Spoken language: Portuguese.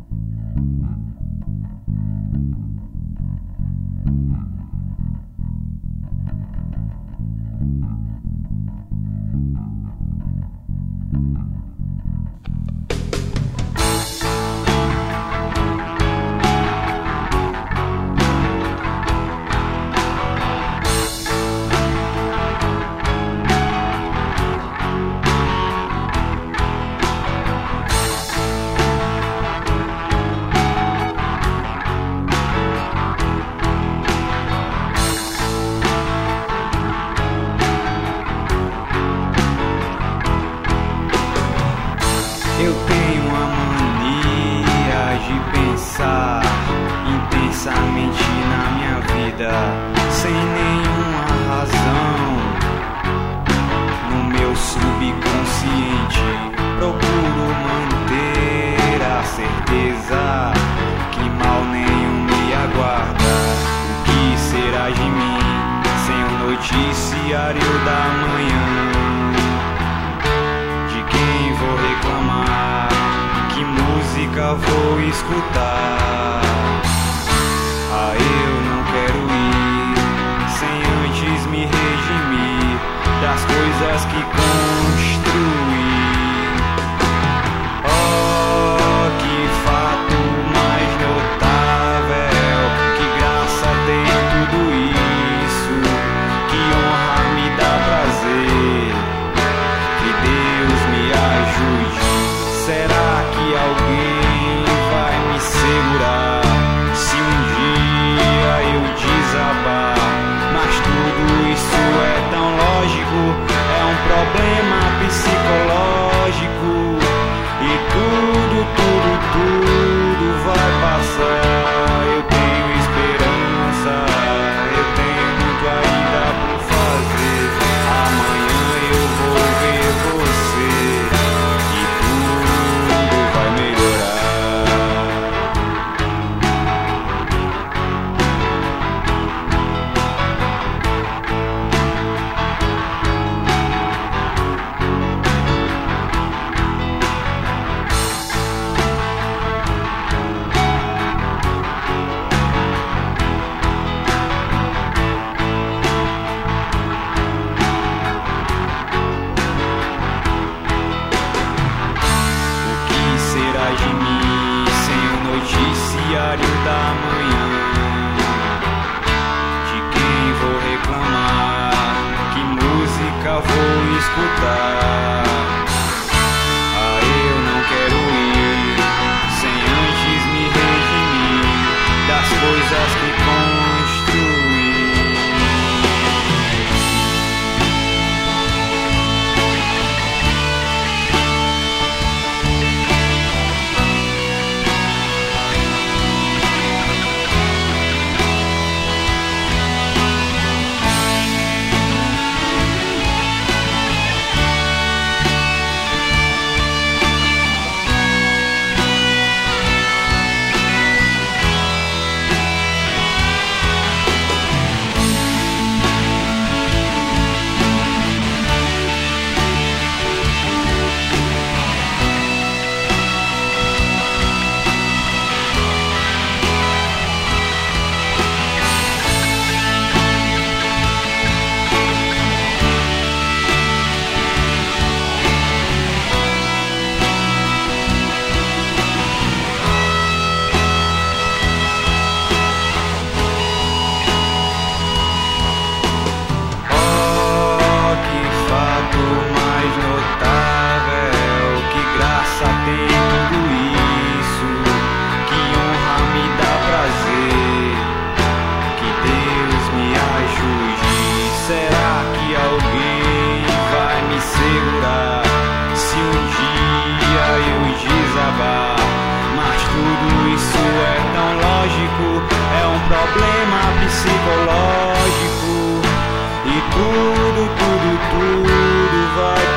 Eu tenho a mania de pensar intensamente na minha vida, sem nenhuma razão. No meu subconsciente procuro manter a certeza que mal nenhum me aguarda. O que será de mim sem o noticiário da manhã? Vou reclamar, que música vou escutar? Ah, eu não quero ir sem antes me redimir das coisas que construí. Oh, que fato mais notável, que graça tem tudo isso, que honra me dá prazer, que Deus me ajude. Será que alguém vai me segurar se um dia eu desabar? Mas tudo isso é tão lógico, é um problema psicológico. E tudo vai passar. Eu tenho esperança, eu tenho muito ainda por fazer. Amanhã eu vou ver você e tudo vai melhorar. De mim sem o noticiário da manhã? De quem vou reclamar? Que música vou escutar? Ah, eu não quero ir sem antes me redimir das coisas que construí. Problema psicológico. E tudo vai